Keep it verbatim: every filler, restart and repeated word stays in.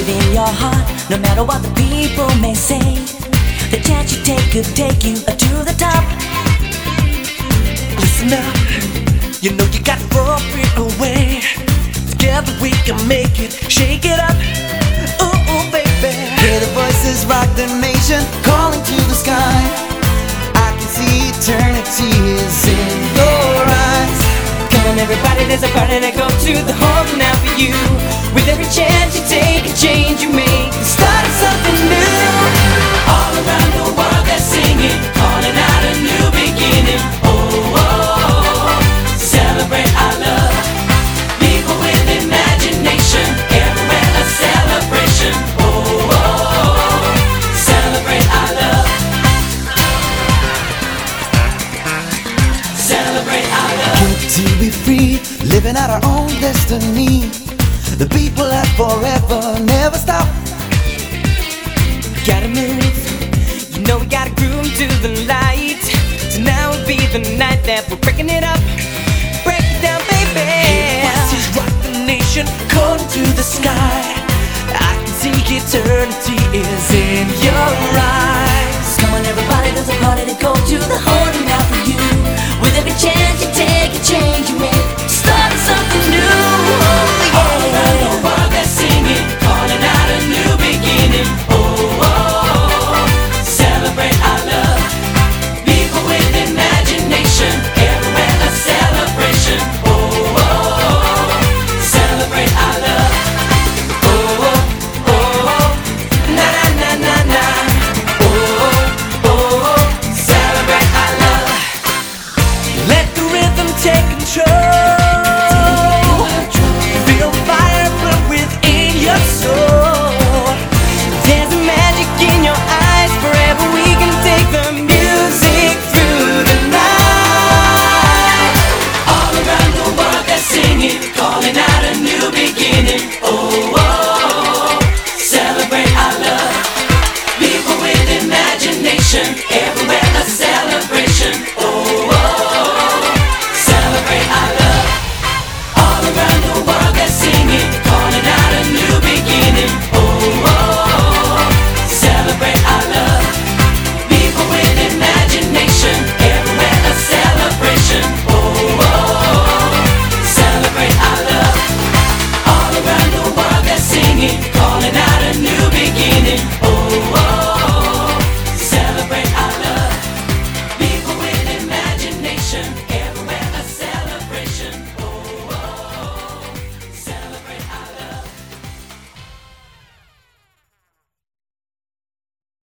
believe in your heart, no matter what the people may say. The chance you take could take you to the top. Listen up, you know you got four feet away. Together we can make it, shake it up. Ooh, ooh, baby. Hear the voices rock the nation, calling to the sky. I can see eternity is in your eyes. Come on everybody, there's a party to go to. The home now for you. With every chance you take, a change you make, the start of something new. All around the world they're singing, calling out a new beginning. Oh, oh, oh. Celebrate our love. People with imagination, everywhere a celebration. Oh, oh, oh. Celebrate our love. Celebrate our love. Good to be free, living out our own destiny. The people have forever, never stop. Gotta move, you know we gotta groove to the light. So now will be the night that we're breaking it up. Break it down, baby. Voices rock the nation, calling to the sky. I can see eternity is in your eyes. Come on everybody, there's a party to go to. The whole now for you. With every chance you take, a change you make.